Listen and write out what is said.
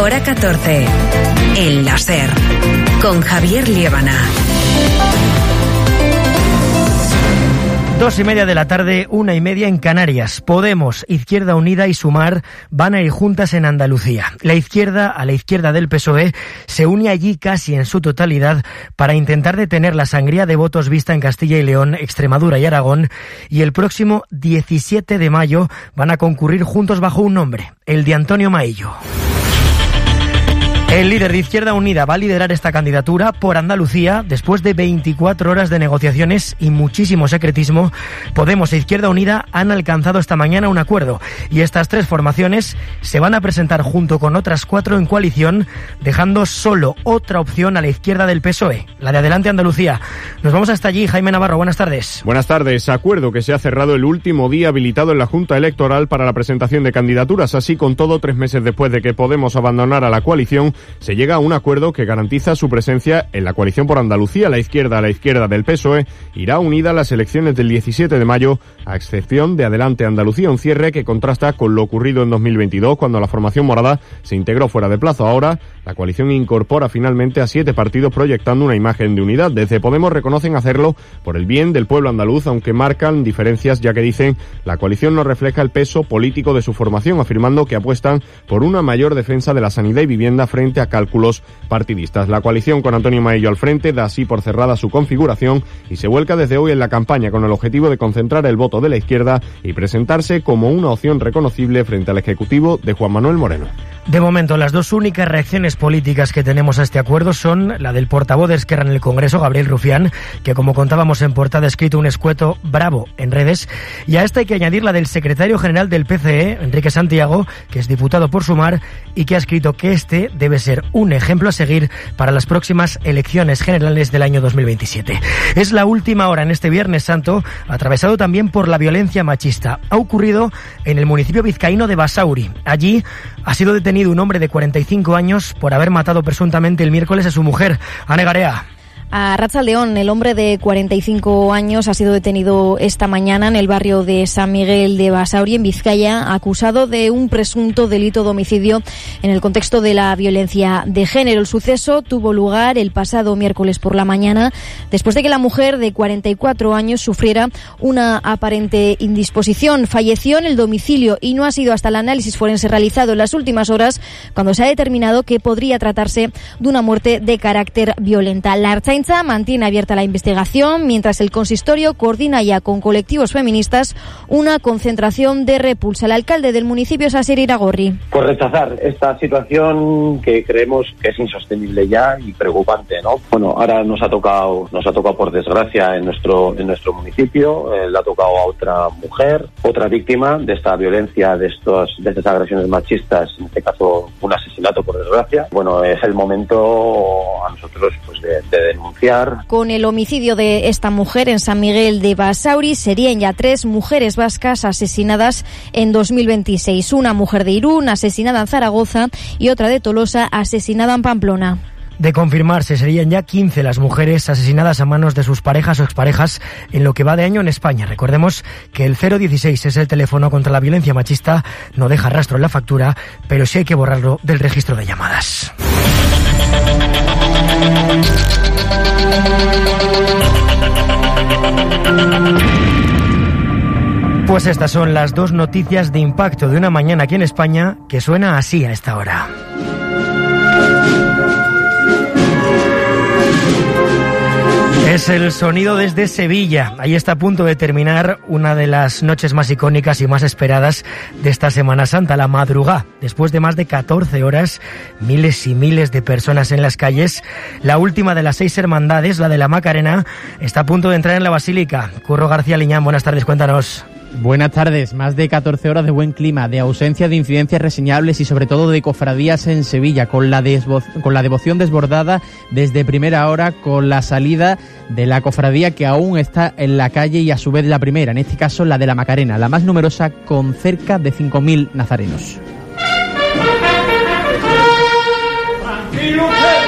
Hora 14. El láser. Con Javier Liébana. 2:30 de la tarde, 1:30 en Canarias. Podemos, Izquierda Unida y Sumar van a ir juntas en Andalucía. La izquierda, a la izquierda del PSOE, se une allí casi en su totalidad para intentar detener la sangría de votos vista en Castilla y León, Extremadura y Aragón. Y el próximo 17 de mayo van a concurrir juntos bajo un nombre, el de Antonio Maillo. El líder de Izquierda Unida va a liderar esta candidatura por Andalucía después de 24 horas de negociaciones y muchísimo secretismo. Podemos e Izquierda Unida han alcanzado esta mañana un acuerdo y estas tres formaciones se van a presentar junto con otras 4 en coalición, dejando solo otra opción a la izquierda del PSOE, la de Adelante Andalucía. Nos vamos hasta allí. Jaime Navarro, buenas tardes. Buenas tardes. Acuerdo que se ha cerrado el último día habilitado en la Junta Electoral para la presentación de candidaturas. Así, con todo, 3 meses después de que Podemos abandonara la coalición, se llega a un acuerdo que garantiza su presencia en la coalición por Andalucía. La izquierda del PSOE irá unida a las elecciones del 17 de mayo, a excepción de Adelante Andalucía, un cierre que contrasta con lo ocurrido en 2022, cuando la formación morada se integró fuera de plazo. Ahora, la coalición incorpora finalmente a 7 partidos proyectando una imagen de unidad. Desde Podemos reconocen hacerlo por el bien del pueblo andaluz, aunque marcan diferencias, ya que dicen la coalición no refleja el peso político de su formación, afirmando que apuestan por una mayor defensa de la sanidad y vivienda frente a cálculos partidistas. La coalición con Antonio Maillo al frente da así por cerrada su configuración y se vuelca desde hoy en la campaña con el objetivo de concentrar el voto de la izquierda y presentarse como una opción reconocible frente al Ejecutivo de Juan Manuel Moreno. De momento, las 2 únicas reacciones políticas que tenemos a este acuerdo son la del portavoz de Esquerra en el Congreso, Gabriel Rufián, que, como contábamos en portada, ha escrito un escueto bravo en redes, y a esta hay que añadir la del secretario general del PCE, Enrique Santiago, que es diputado por Sumar y que ha escrito que este debe ser un ejemplo a seguir para las próximas elecciones generales del año 2027. Es la última hora en este Viernes Santo, atravesado también por la violencia machista. Ha ocurrido en el municipio vizcaíno de Basauri. Allí ha sido detenido un hombre de 45 años por haber matado presuntamente el miércoles a su mujer. Ane Garea. A Arratsaldeon, el hombre de 45 años ha sido detenido esta mañana en el barrio de San Miguel de Basauri, en Vizcaya, acusado de un presunto delito de homicidio en el contexto de la violencia de género. El suceso tuvo lugar el pasado miércoles por la mañana, después de que la mujer de 44 años sufriera una aparente indisposición. Falleció en el domicilio y no ha sido hasta el análisis forense realizado en las últimas horas cuando se ha determinado que podría tratarse de una muerte de carácter violenta. La Ertzaintza mantiene abierta la investigación, mientras el consistorio coordina ya con colectivos feministas una concentración de repulsa. El alcalde del municipio es Asier Iragorri. Por rechazar esta situación que creemos que es insostenible ya y preocupante, ¿no? Bueno, ahora nos ha tocado por desgracia en nuestro municipio, le ha tocado a otra mujer, otra víctima de esta violencia, de estas agresiones machistas, en este caso un asesinato por desgracia. Bueno, es el momento a nosotros pues de denunciar. Con el homicidio de esta mujer en San Miguel de Basauri serían ya 3 mujeres vascas asesinadas en 2026. Una mujer de Irún asesinada en Zaragoza y otra de Tolosa asesinada en Pamplona. De confirmarse, serían ya 15 las mujeres asesinadas a manos de sus parejas o exparejas en lo que va de año en España. Recordemos que el 016 es el teléfono contra la violencia machista. No deja rastro en la factura, pero sí hay que borrarlo del registro de llamadas. Pues estas son las 2 noticias de impacto de una mañana aquí en España que suena así a esta hora. Es el sonido desde Sevilla. Ahí está a punto de terminar una de las noches más icónicas y más esperadas de esta Semana Santa, la madrugada. Después de más de 14 horas, miles y miles de personas en las calles. La última de las 6 hermandades, la de la Macarena, está a punto de entrar en la Basílica. Curro García Liñán, buenas tardes, cuéntanos. Buenas tardes. Más de 14 horas de buen clima, de ausencia de incidencias reseñables y sobre todo de cofradías en Sevilla, con la devoción desbordada desde primera hora, con la salida de la cofradía que aún está en la calle y a su vez la primera, en este caso la de la Macarena, la más numerosa, con cerca de 5.000 nazarenos. ¡Tranquilo!